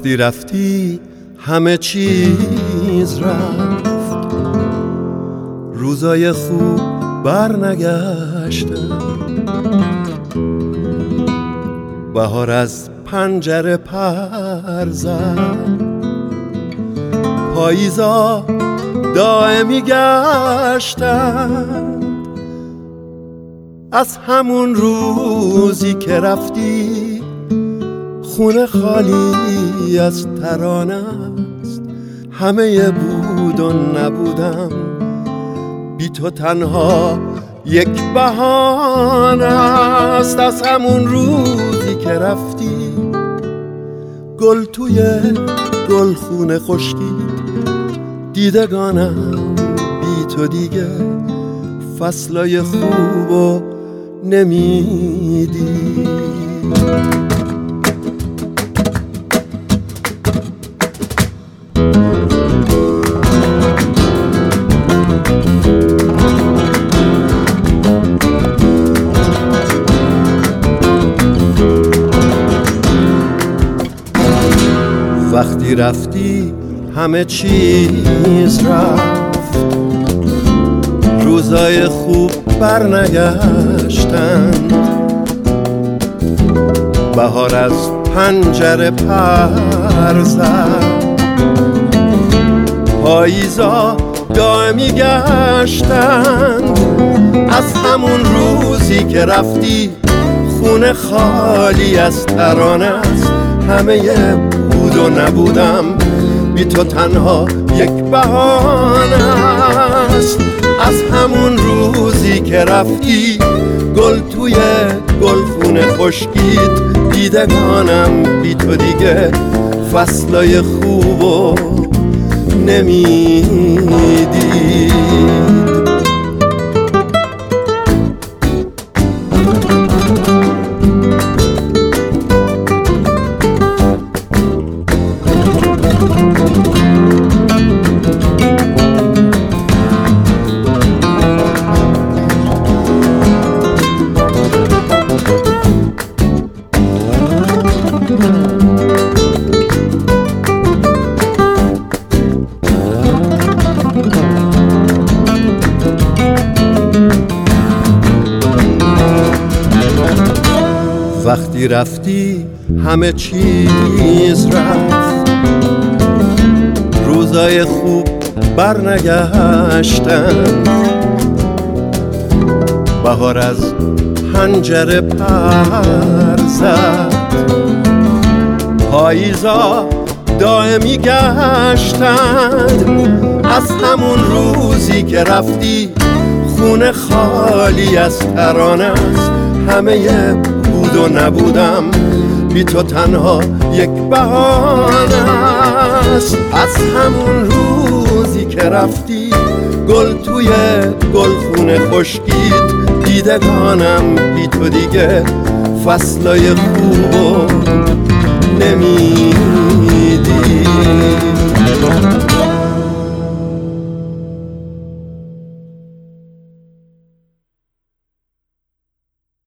وقتی رفتی همه چیز رفت، روزای خوب برنگشتن، بهار از پنجره پر زد، پاییزا دائمی گشتن. از همون روزی که رفتی خونه خالی از ترانه است، همه بود و نبودم، بی تو تنها یک بهانه است. از همون روزی که رفتی گل توی گلخونه خشکید، دیدگانم بی تو دیگه فصلای خوبو نمیدی. وقتی رفتی همه چیز رفت، روزای خوب برنگشتند، بهار از پنجره پر زد، پاییزا دائمی گشتند. از همون روزی که رفتی خونه خالی از ترانه است، همه بود و نبودم، بی تو تنها یک بهانه است. از همون روزی که رفتی گل توی گلخونه خشکید، دیدگانم بی تو دیگه فصلای خوبو نمیدی. وقتی رفتی همه چیز رفت، روزای خوب برنگشتن، بهار از پنجره پر زد، پاییزا دائمی گشتند. از همون روزی که رفتی خونه خالی از ترانه است، همه بود و نبودم، بی تو تنها یک بهانه است. از همون روزی که رفتی گل توی گلخونه خشکید، دیدگانم بی تو دیگه فصلای خوبو نمی